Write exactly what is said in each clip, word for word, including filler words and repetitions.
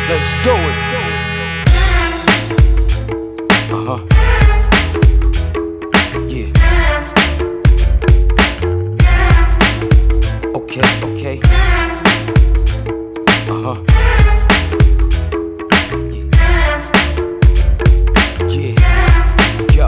Let's do it. Uh-huh. Yeah. Okay, okay. Uh-huh. Yeah. Yeah. Yo.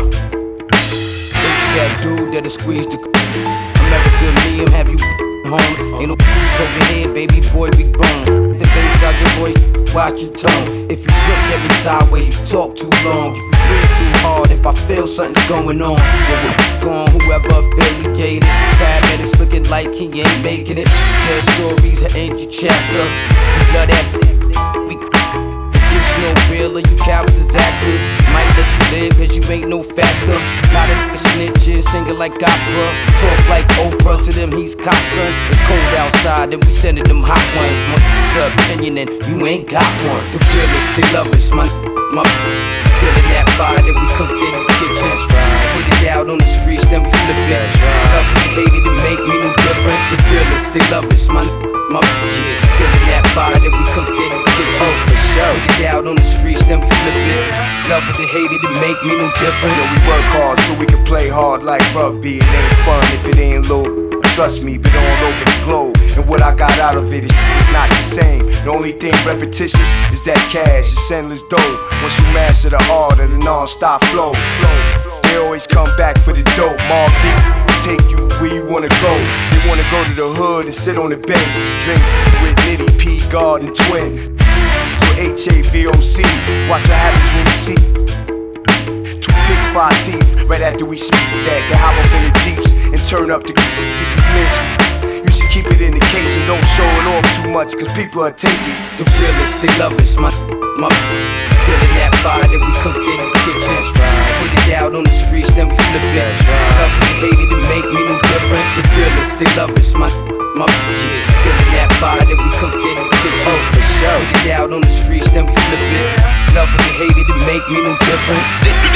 It's that dude that'll squeeze the American Liam, have you homes? Ain't no over here, baby boy, we grown. The bass out your voice, watch your tone. If you look at me sideways, you talk too long. If you breathe too hard, if I feel something's going on, then we're gone, whoever affiliated. Paramedics looking like he ain't making it. Their stories are ancient chapter. We love that. We gets no realer, you cowards is actors. Might let you live cause you ain't no factor. Not a nigga snitching, singing like opera. Talk like Oprah, to them he's cop son. It's cold outside and we sending them hot ones. My the opinion and you ain't got one. The realest, they love us, my, my feeling that fire that we cooked in the kitchen. Put it out on the streets, then we flip it. Love and hate it, it make me no different. The realest, they love us, my, my feeling that fire that we cooked in the kitchen. Oh, for sure. Put it out on the streets, then we flip it. Love it and hate it, it make me no different. Yo, we work hard so we can play hard like rugby. It ain't fun if it ain't low. Trust me, been all over the globe, and what I got out of it is not the same. The only thing repetitious is that cash, it's endless dough. Once you master the art of the non-stop flow, they always come back for the dope. Mobb Deep take you where you wanna go. They wanna go to the hood and sit on the bench, drink with Nitty P, God, and Twin. So H A V O C, watch what happens when we see two pigs, five teeth. Right after we speak that, they hop up in the Jeeps and turn up the. This is Mitch. You should keep it in the case and don't show it off too much, cause people are taking. The realest, they love us, my, my feeling that fire that we cooked in the kitchen. Put it out on the streets, then we flip it. Love and hate it, it make me no different. The realest, they love us, my, my feeling that fire that we cooked in the kitchen. Oh, for sure. Put it out on the streets, then we flip it. Love and hate it, it make me no different.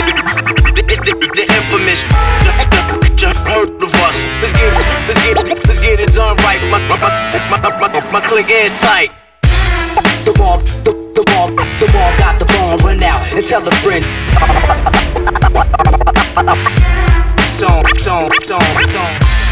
The infamous heard of us. Let's get, let's get, let's get it done right. My, my, my, my, my, my click airtight. The ball, the, the ball, the ball got the bomb. Run out and tell a friend. Song, song, song, song.